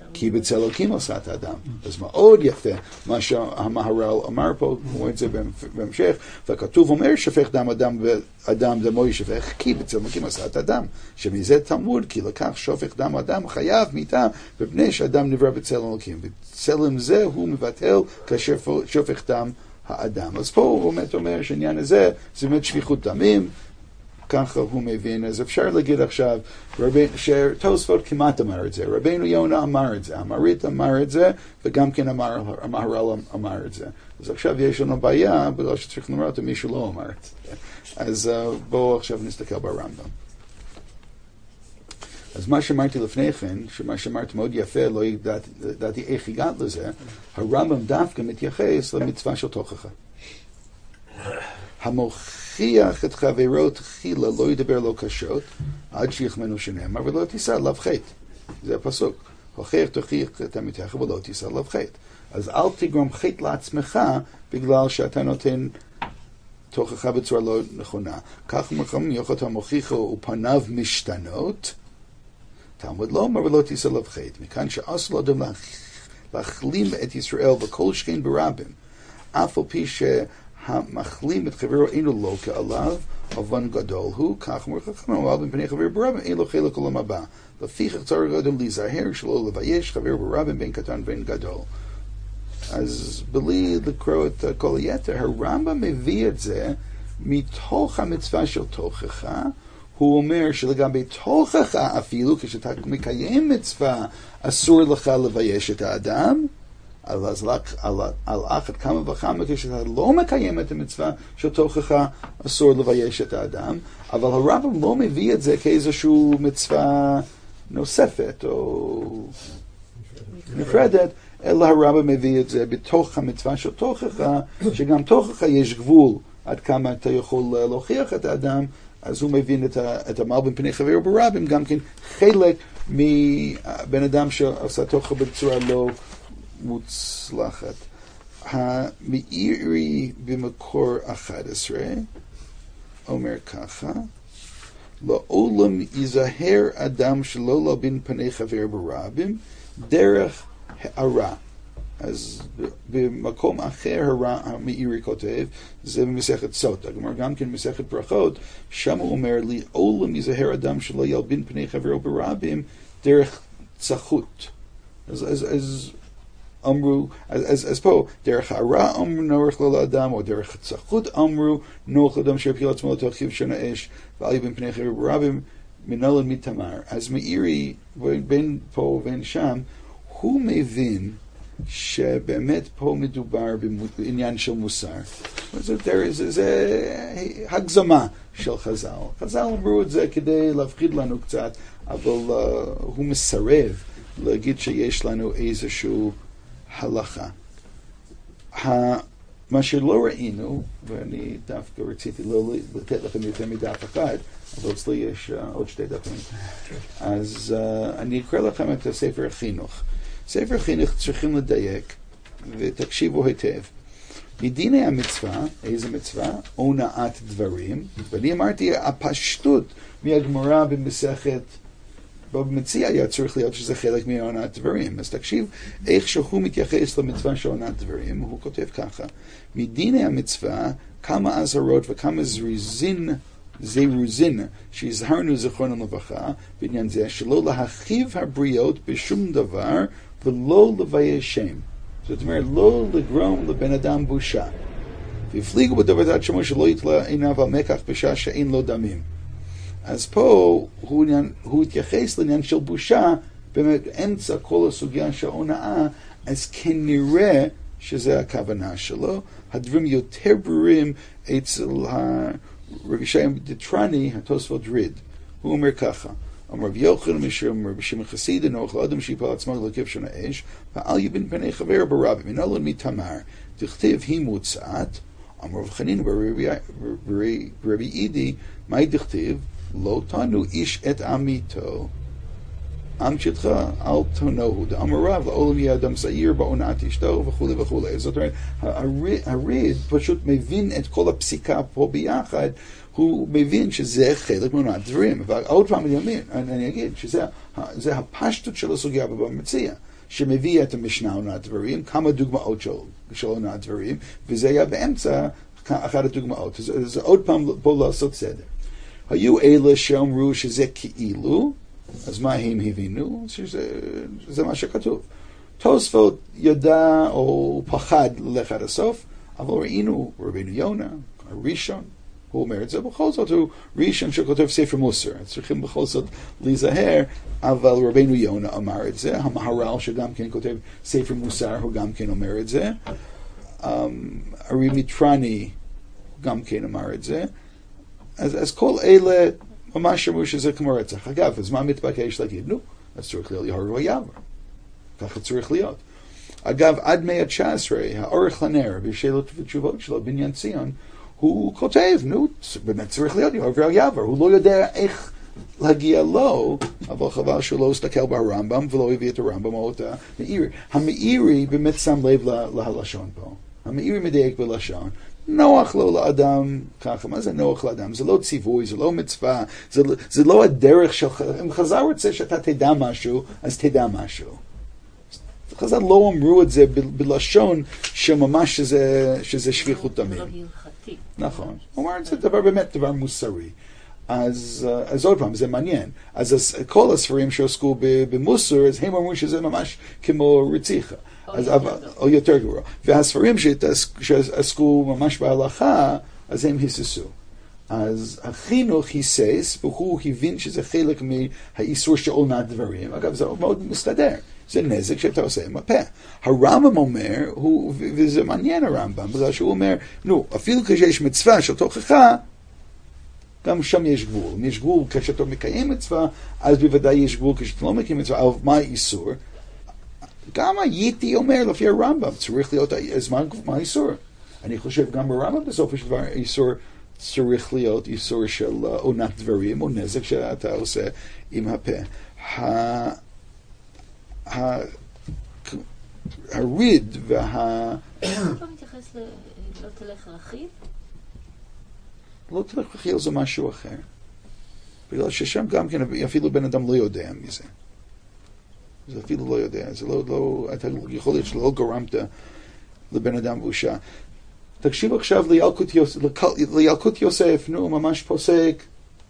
כי בצל אלוקים עשה את האדם. אז מאוד יפה מה שהמהר"ל אמר פה, כמו את זה בהמשך, והכתוב אומר שפך דם אדם דמו ישפך, כי בצל אלוקים עשה את האדם. שמזה תלמוד, כי לכך שופך דם אדם חייב מיתה, בפני שאדם נברא בצל אלוקים. בצלם זה הוא מבטל כאשר שופך דם האדם. אז פה הוא באמת אומר שהעניין הזה זה באמת שפיכות דמים, ככה הוא מבין. אז אפשר להגיד עכשיו שתוספות כמעט אמר את זה, רבינו יונה אמר את זה, המרית אמר את זה, וגם כן המהר"ל אמר את זה. אז עכשיו יש לנו בעיה, בגלל שצריך לראות אם מישהו לא אמר את זה. אז בואו עכשיו נסתכל ברמב"ם. אז מה שאמרתי לפני כן, שמה שאמרתי מאוד יפה, לא ידעתי איך הגעת לזה, הרמב"ם דווקא מתייחס למצווה של תוכחה. המוכיח את חברו תחילה לא ידבר לו קשות, עד שיחמנו שנאמר, ולא תישא עליו חטא. זה הפסוק. תוכיח את עמיתך ולא תישא עליו חטא. אז אל תגרום חטא לעצמך, בגלל שאתה נותן תוכחה בצורה לא נכונה. כך מחמם יוחד המוכיחו ופניו משתנות, תלמוד לא אומר ולא תישא עליו חטא. מכאן שאסור לאדם להכלים את ישראל וכל שכן ברבים, אף על פי שהמחלים את חברו אינו לוקה עליו, אבון גדול הוא, כך אומר חכמים, אבל מפני חברו ברבים אין לו חלק עולם הבא. לפיכך צריך אדם להיזהר שלא לבייש חברו ברבים בין קטן ובין גדול. אז בלי לקרוא את כל היתר, הרמב"ם מביא את זה מתוך המצווה של תוכחה. הוא אומר שלגבי תוכחה אפילו, כשאתה מקיים מצווה, אסור לך לבייש את האדם, אז על אחת כמה וכמה, כשאתה לא מקיים את המצווה של תוכחה, אסור לבייש את האדם, אבל הרמב"ם לא מביא את זה כאיזושהי מצווה נוספת או נפרדת, אלא הרמב"ם מביא את זה בתוך המצווה של תוכחה, שגם תוכחה יש גבול עד כמה אתה יכול להוכיח את האדם, אז הוא מבין את המלבין פני חברו ברבים, גם כן חלק מבן אדם שעושה תוכחה בצורה לא מוצלחת. המאירי במקור 11 אומר ככה, לעולם יזהר אדם שלא להבין פני חברו ברבים דרך הערה. אז במקום אחר המאירי כותב, זה במסכת סוטה, כלומר גם כן במסכת ברכות, שם הוא אומר לי, עולם יזהר אדם שלא ילבין פני חברו ברבים דרך צחות. אז אמרו, אז פה, דרך הרע אמרו נוח לו לאדם, או דרך צחות אמרו נוח לאדם שיפיל עצמו לתוך שנה אש, ואל יבין פני חברו ברבים מנולד מתמר. אז מאירי, בין פה ובין שם, הוא מבין שבאמת פה מדובר בעניין של מוסר. זה הגזמה של חז"ל. חז"ל אמרו את זה כדי להפחיד לנו קצת, אבל הוא מסרב להגיד שיש לנו איזשהו הלכה. מה שלא ראינו, ואני דווקא רציתי לא לתת לכם יותר מדף אחד, אבל אצלי יש עוד 2 דפים. אז אני אקרא לכם את ספר החינוך. ספר חינוך צריכים לדייק, ותקשיבו היטב. מדיני המצווה, איזה מצווה? הונאת דברים, ואני אמרתי, הפשטות מהגמרא במסכת, במציע היה צריך להיות שזה חלק מהונאת דברים. אז תקשיב איך שהוא מתייחס למצווה של הונאת דברים, הוא כותב ככה, מדיני המצווה, כמה אזהרות וכמה זירוזין שהזהרנו זכרנו לברכה בעניין זה, שלא להכאיב הבריות בשום דבר ולא לבייש שם. זאת אומרת, לא לגרום לבן אדם בושה. והפליגו בדבר עד שמו שלא יתלה עיניו על מקח בשעה שאין לו דמים. אז פה הוא התייחס לעניין של בושה, באמת אמצע כל הסוגיה של הונאה, אז כנראה שזה הכוונה שלו. הדברים יותר ברורים אצל רבי שמעון דטרני, התוספות ריד. הוא אומר ככה, אמר רבי יוחנן משום רבי שמעון חסיד, נוח לאדם שיפול עצמו להקיף שנה אש, ואל יבין פני חברו ברבים, מנולד מתמר, דכתיב היא מוצאת, אמר רבי חנינא ברבי אידי, מהי דכתיב? לא תנו איש את עמיתו, עם שטך אל תונהו, דאמר רב לעולם יהיה אדם שעיר בהונאת אשתו וכו' וכו'. זאת אומרת, הריד פשוט מבין את כל הפסיקה פה ביחד, הוא מבין שזה חלק מהונאת דברים. ועוד פעם אני אגיד שזה הפשטות של הסוגיה במציע, שמביא את המשנה עונת דברים, כמה דוגמאות של עונת דברים, וזה היה באמצע אחת הדוגמאות. אז עוד פעם פה לעשות סדר. היו אלה שאמרו שזה כאילו, אז מה הם הבינו? שזה מה שכתוב. תוספות ידע או פחד ללכת עד הסוף, אבל ראינו רבינו יונה, הראשון, הוא אומר את זה, בכל זאת הוא ראשון שכותב ספר מוסר, צריכים בכל זאת להיזהר, אבל רבינו יונה אמר את זה, המהר"ל שגם כן כותב ספר מוסר, הוא גם כן אומר את זה, ארי מיטרני גם כן אמר את זה, אז כל אלה ממש אמרו שזה כמו רצח. אגב, אז מה מתבקש להגיד? נו, אז צריך להיות יהרוג ויעבור. ככה צריך להיות. אגב, עד מאה ה-19, האורך לנר, בשאלות ותשובות שלו, בניין ציון, הוא כותב, נו, באמת צריך להיות יהרוג ויעבור. הוא לא יודע איך להגיע לו, אבל חבל שהוא לא הסתכל ברמב"ם, ולא הביא את הרמב"ם או את המאירי. המאירי באמת שם לב להלשון פה. המאירי מדייק בלשון. נוח לו לאדם ככה. מה זה נוח לאדם? זה לא ציווי, זה לא מצווה, זה לא הדרך שלך. אם חז"ל רוצה שאתה תדע משהו, אז תדע משהו. חז"ל לא אמרו את זה בלשון שממש שזה שפיכות דמים. לא הלכתי. נכון. הוא אמר, זה דבר באמת דבר מוסרי. אז עוד פעם, זה מעניין. אז כל הספרים שעסקו במוסר, אז הם אמרו שזה ממש כמו רציחה. או יותר גרוע. והספרים שעסקו ממש בהלכה, אז הם היססו. אז החינוך היסס, והוא הבין שזה חלק מהאיסור של עונת דברים. אגב, זה מאוד מסתדר. זה נזק שאתה עושה עם הפה. הרמב"ם אומר, וזה מעניין הרמב"ם, בגלל שהוא אומר, נו, אפילו כשיש מצווה של תוכחה, גם שם יש גבול. אם יש גבול כשאתה מקיים מצווה, אז בוודאי יש גבול כשאתה לא מקיים מצווה, אבל מה האיסור? גם הייתי אומר לפי הרמב"ם, צריך להיות הזמן מה האיסור. אני חושב גם ברמב"ם בסוף יש דבר, איסור צריך להיות איסור של עונת דברים, או נזק שאתה עושה עם הפה. הריד לא מתייחס לא תלך רכיב? לא תלך רכיב זה משהו אחר. בגלל ששם גם כן אפילו בן אדם לא יודע מזה. זה אפילו לא יודע, זה לא, אתה יכול להיות שלא גרמת לבן אדם בושה. תקשיב עכשיו לילקוט יוסף, נו, ממש פוסק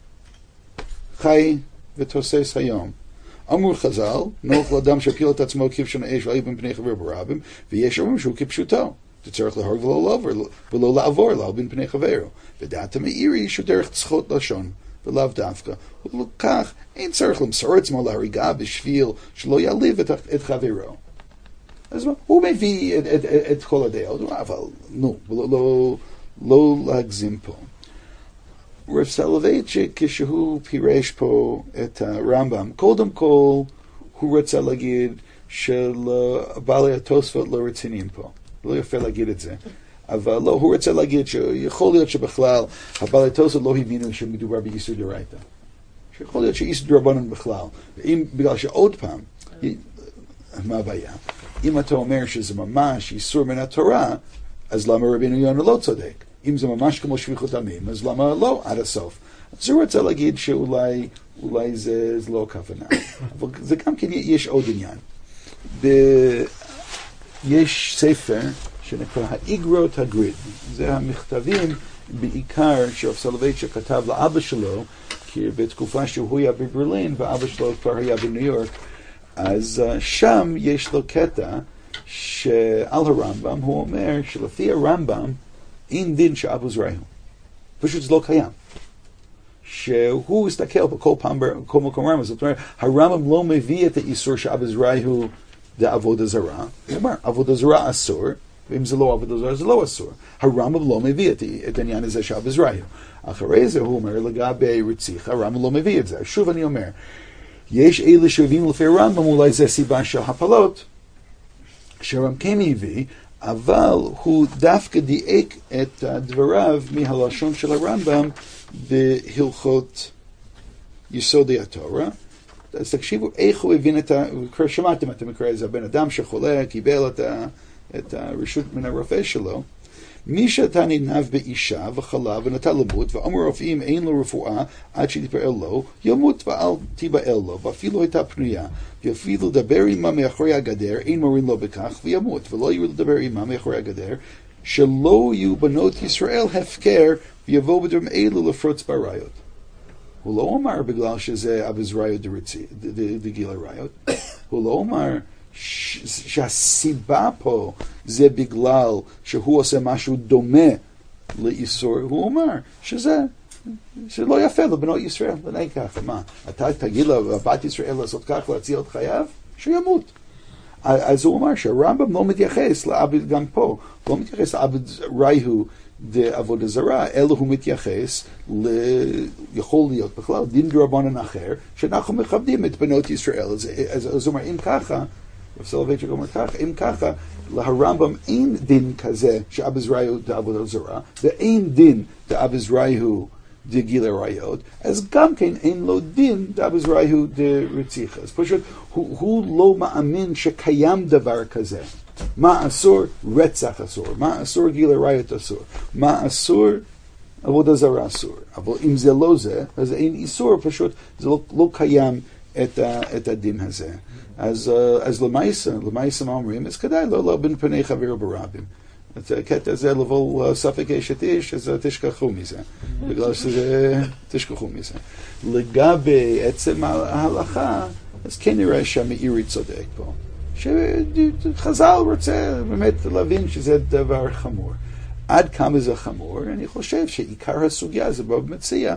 חי ותוסס היום. אמרו חז"ל, נוח לאדם שהפיל את עצמו כבשן האש ועלי בין חבר ברבים, ויש אומרים שהוא כפשוטו. אתה צריך להרוג ולא לעבור, להלבין פני חברו. ודעת המאירי שהוא דרך צחות לשון. ולאו דווקא. ולכך אין צריך למסור עצמו להריגה בשביל שלא יעליב את חברו. אז הוא מביא את כל הדעות, אבל נו, לא להגזים פה. רב סולובייצ'יק, כשהוא פירש פה את הרמב"ם, קודם כל הוא רצה להגיד שבעלי התוספות לא רציניים פה. לא יפה להגיד את זה. אבל לא, הוא רוצה להגיד שיכול להיות שבכלל הבעלי תוספות לא הבינו שמדובר באיסור דאורייתא. שיכול להיות שאיסור דרבנן בכלל. בגלל שעוד פעם, מה הבעיה? אם אתה אומר שזה ממש איסור מן התורה, אז למה רבינו יונה לא צודק? אם זה ממש כמו שפיכות דמים, אז למה לא עד הסוף? אז הוא רוצה להגיד שאולי זה לא הכוונה. אבל זה גם כן, יש עוד עניין. יש ספר שנקרא האיגרות הגריד. זה המכתבים בעיקר שרב סולובייצ'יק כתב לאבא שלו, כי בתקופה שהוא היה בברלין ואבא שלו כבר היה בניו יורק, אז שם יש לו קטע שעל הרמב"ם הוא אומר שלפי הרמב"ם אין דין שאבו זרעהו. פשוט זה לא קיים. שהוא הסתכל בכל פעם, בכל מקום רמב"ם, זאת אומרת, הרמב"ם לא מביא את האיסור שאבו זרעהו לעבודה זרה. הוא אומר, עבודה זרה אסור, ואם זה לא עבודה זרה זה לא אסור. הרמב"ם לא מביא את העניין הזה שאבו זרעהו. אחרי זה הוא אומר, לגבי רציחה, הרמב"ם לא מביא את זה. שוב אני אומר, יש אלה שהבינו לפי הרמב"ם, אולי זה סיבה של הפלות, שהרמב"ם כן הביא, אבל הוא דווקא דייק את דבריו מהלשון של הרמב"ם בהלכות יסודי התורה. אז תקשיבו איך הוא הבין שמעתם את המקרה הזה, הבן אדם שחולה קיבל את הרשות מן הרופא שלו, מי שאתה נגנב באישה וחלה ונטה למות, ואמרו רופאים אין לו רפואה עד שתיפעל לו, ימות ואל תיבעל לו, ואפילו הייתה פנויה, ואפילו לדבר עמה מאחורי הגדר, אין מורים לו בכך, וימות, ולא יהיו לדבר עמה מאחורי הגדר, שלא יהיו בנות ישראל הפקר, ויבואו בדברים אלו לפרוץ בעריות. הוא לא אומר בגלל שזה אבז ראיות דגיל הראיות, הוא לא אומר שהסיבה פה זה בגלל שהוא עושה משהו דומה לאיסור, הוא אומר שלא יפה לבנות ישראל, לנהי ככה, מה? אתה תגיד לבת ישראל לעשות כך, להציל את חייו? שימות. אז הוא אומר שהרמב"ם לא מתייחס לעבד, גם פה, לא מתייחס לעבד ראיהו בעבודה זרה, אלא הוא מתייחס יכול להיות בכלל דין דרבנן אחר, שאנחנו מכבדים את בנות ישראל. אז הוא אומר, אם ככה, סולובייצ'יק אומר ככה, אם ככה, להרמב"ם אין דין כזה שאבא זרעיהו בעבודה זרה, ואין דין דאבא זרעיהו דגיל הראיות, אז גם כן אין לו דין דאבא זרעיהו דרציחה. אז פשוט הוא לא מאמין שקיים דבר כזה. מה אסור? רצח אסור. מה אסור? גיל הראיות אסור. מה אסור? עבודה זרה אסור. אבל אם זה לא זה, אז אין איסור, פשוט זה לא קיים את הדין הזה. אז למעשה מה אומרים? אז כדאי לא בין פני חברו ברבים. את הקטע הזה לבוא ספק אשת איש, אז תשכחו מזה. בגלל שזה, תשכחו מזה. לגבי עצם ההלכה, אז כן נראה שהמאירי צודק פה. שחז"ל רוצה באמת להבין שזה דבר חמור. עד כמה זה חמור, אני חושב שעיקר הסוגיה זה בו מציע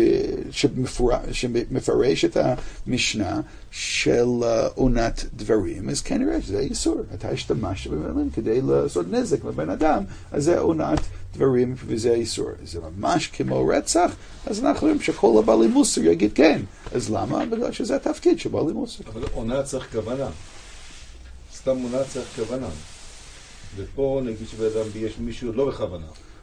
שמפרש את המשנה של עונת דברים, אז כנראה שזה איסור. אתה השתמשת במילים כדי לעשות נזק לבן אדם, אז זה עונת דברים וזה איסור. זה ממש כמו רצח, אז אנחנו רואים שכל הבעלי מוסר יגיד כן. אז למה? בגלל שזה התפקיד של בעלי מוסר. אבל עונה צריך כוונה. סתם עונה צריך כוונה. ופה נגיד שבאדם יש מישהו לא בכוונה.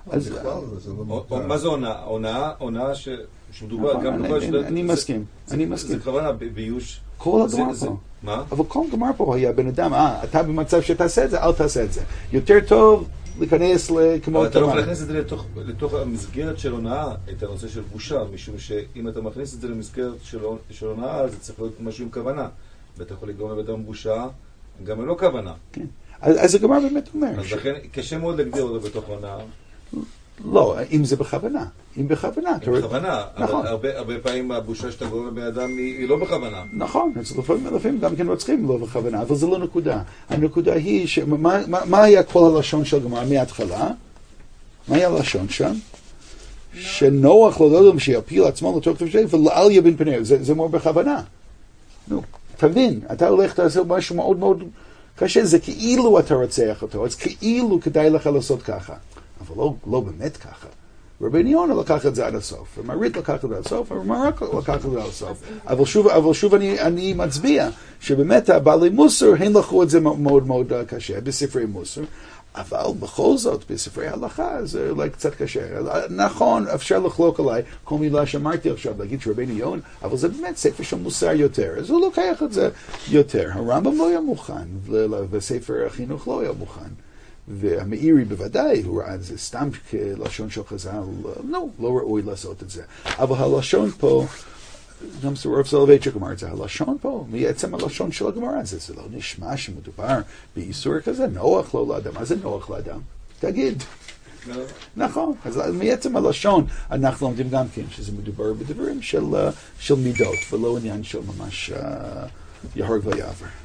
מה זה עונה? עונה שמדובר גם בכל של... אני מסכים. זה כוונה ביוש... כל הגמר פה. מה? אבל כל גמר פה היה בן אדם, אתה במצב שתעשה את זה, אל תעשה את זה. יותר טוב להיכנס כמו... אבל אתה לא יכול להכניס את זה לתוך המסגרת של הונאה, את הנושא של בושה, משום שאם אתה מכניס את זה למסגרת של הונאה, זה צריך להיות משהו עם כוונה. ואתה יכול לגרום לבן בושה, גם ללא כוונה. כן. אז הגמר באמת אומר. אז לכן קשה מאוד להגדיר אותו בתוך הונאה. לא, אם זה בכוונה. אם בכוונה. בכוונה, אבל הרבה פעמים הבושה שאתה גורם לבן אדם היא לא בכוונה. נכון, לפעמים גם כן רוצחים לא בכוונה, אבל זה לא נקודה. הנקודה היא, מה היה כל הלשון של גמר מההתחלה? מה היה הלשון שם? שנוח לא יודעים שיפיל עצמו לתוך תפשי, ולאל יבין פניו. זה מאוד בכוונה. נו, תבין, אתה הולך לעשות משהו מאוד מאוד קשה, זה כאילו אתה רוצח אותו, אז כאילו כדאי לך לעשות ככה. אבל לא באמת ככה. רבי יונה לקח את זה עד הסוף, ומרית לקח את זה עד הסוף, ומרק לקח את זה עד הסוף. אבל שוב אני מצביע, שבאמת הבעלי מוסר, הם לקחו את זה מאוד מאוד קשה, בספרי מוסר, אבל בכל זאת, בספרי הלכה, זה אולי קצת קשה. נכון, אפשר לחלוק עליי כל מילה שאמרתי עכשיו, להגיד שרבי יונה, אבל זה באמת ספר של מוסר יותר, אז הוא לוקח את זה יותר. הרמב"ם לא היה מוכן, וספר החינוך לא היה מוכן. והמאירי בוודאי, הוא ראה את זה סתם כלשון של חז"ל, לא ראוי לעשות את זה. אבל הלשון פה, גם רב סולובייצ'יק אמר את זה, הלשון פה, מעצם הלשון של הגמרא הזה, זה לא נשמע שמדובר באיסור כזה, נוח לו לאדם. מה זה נוח לאדם? תגיד. נכון, אז מעצם הלשון אנחנו לומדים גם כן שזה מדובר בדברים של מידות, ולא עניין של ממש יהרג ויעבר.